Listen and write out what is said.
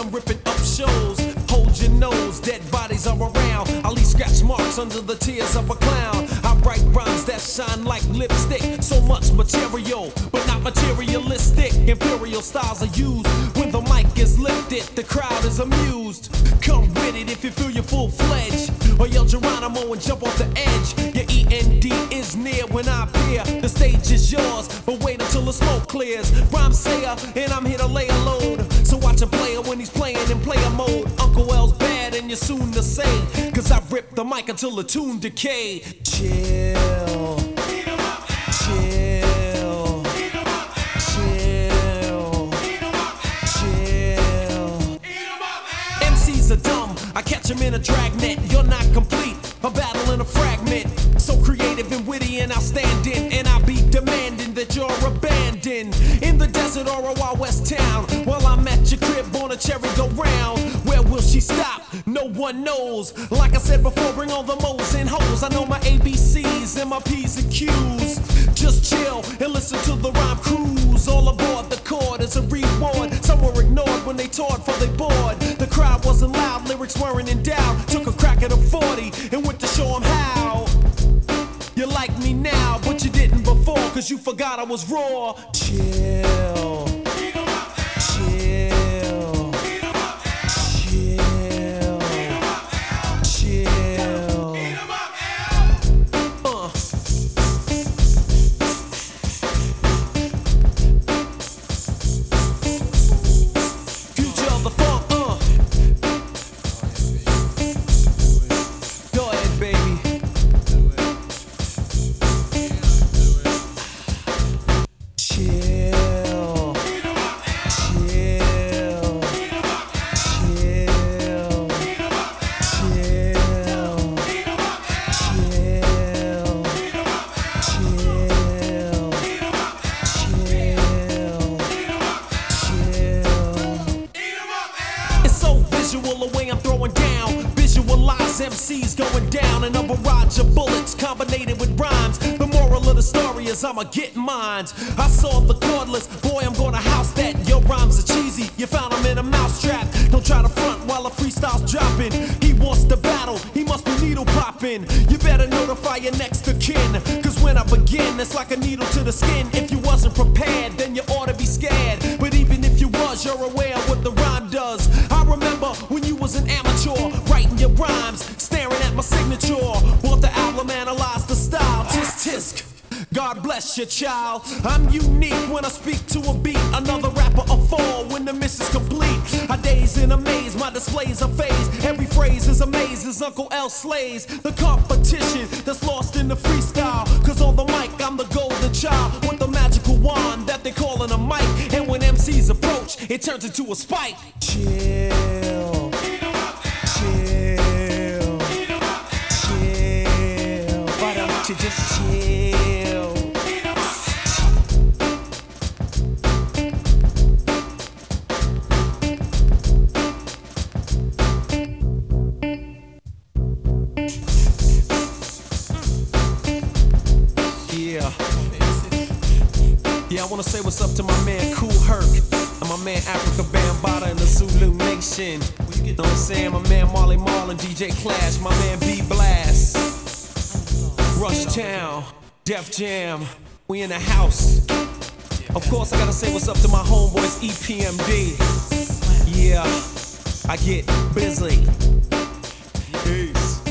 I'm ripping up shows. Hold your nose, dead bodies are around. I leave scratch marks under the tears of a clown. I write rhymes that shine like lipstick. So much material, but not materialistic. Imperial styles are used when the mic is lifted. The crowd is amused. Come with it if you feel you're full-fledged, or yell Geronimo and jump off the edge. Your END is near when I appear. The stage is yours, but wait until the smoke clears. Rhyme sayer, and I'm here to lay a load. So watch a player when he's playing in player mode. Uncle L's bad and you're soon to say, cause I rip the mic until the tune decay. Chill. Chill. Chill. Chill. MCs are dumb, I catch them in a dragnet. You're not complete, a battle in a fragment. So creative and witty and outstanding, and I'll be demanding that you're abandoned in the desert or a Wild West town. While I'm at your crib on a cherry go round. Where will she stop? No one knows. Like I said before, bring all the mo's and hoes. I know my ABCs and my P's and Q's. Just chill and listen to the rhyme cruise. All aboard the chord is a reward. Some were ignored when they toured for they bored. The crowd wasn't loud, lyrics weren't in doubt. Took a crack at a 40 and went to show them how. You like me now, but you didn't before, cause you forgot I was raw. Chill. Chill. Chill. Chill. Future of the funk, Go ahead, baby. The way I'm throwing down, visualize MCs going down in a barrage of bullets combinated with rhymes. The moral of the story is I'ma get mines. I saw the cordless, boy I'm gonna house that. Your rhymes are cheesy, you found them in a mousetrap. Don't try to front while a freestyle's dropping. He wants to battle, he must be needle popping. You better notify your next of kin, cause when I begin it's like a needle to the skin. If you wasn't prepared then you ought to be scared, but even if you was, you're aware of what the rhyme does. I remember when you was an amateur, writing your rhymes, staring at my signature. Bought the album, analyzed the style, tisk tisk. God bless you, child. I'm unique when I speak to a beat. Another rapper a fall when the miss is complete. I daze in a maze, my displays are phase. Every phrase is a maze as Uncle L slays the competition that's lost in the freestyle. Cause on the mic I'm the golden child with the magical wand that they callin' a mic. And when MCs approach, it turns into a spike. Chill. Chill. Chill. Why don't you just chill? Yeah, I wanna say what's up to my man Kool Herc and my man Africa Bambaataa and the Zulu Nation. You know what I'm saying? My man Marley Marl and DJ Clash, my man B Blast, Rush Town, Def Jam, we in the house. Of course I gotta say what's up to my homeboys EPMD. Yeah, I get busy. Peace.